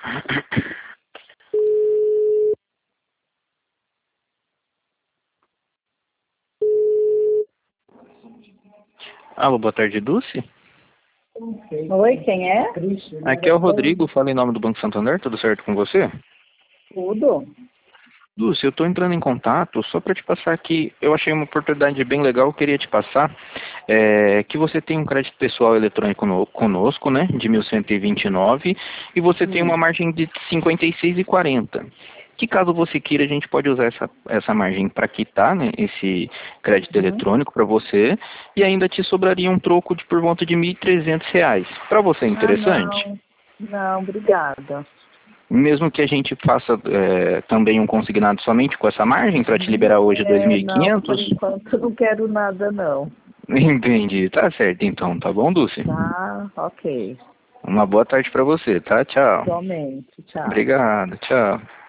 Alô, boa tarde, Dulce. Oi, quem é? Aqui é o Rodrigo, falo em nome do Banco Santander, tudo certo com você? Tudo. Dulce, eu estou entrando em contato só para te passar aqui, eu achei uma oportunidade bem legal, eu queria te passar, que você tem um crédito pessoal eletrônico conosco, né, de 1.129, e você tem uma margem de 56,40. Que caso você queira, a gente pode usar essa margem para quitar, né, esse crédito eletrônico para você, e ainda te sobraria um troco de por volta de R$ 1.300. Para você é interessante? Não, obrigada. Mesmo que a gente faça também um consignado somente com essa margem para te liberar hoje Não, por 2.500? enquanto não quero nada, não. Entendi. Tá certo então, tá bom, Dulce? Tá, ok. Uma boa tarde para você, tá? Tchau. Igualmente, tchau. Obrigado, tchau.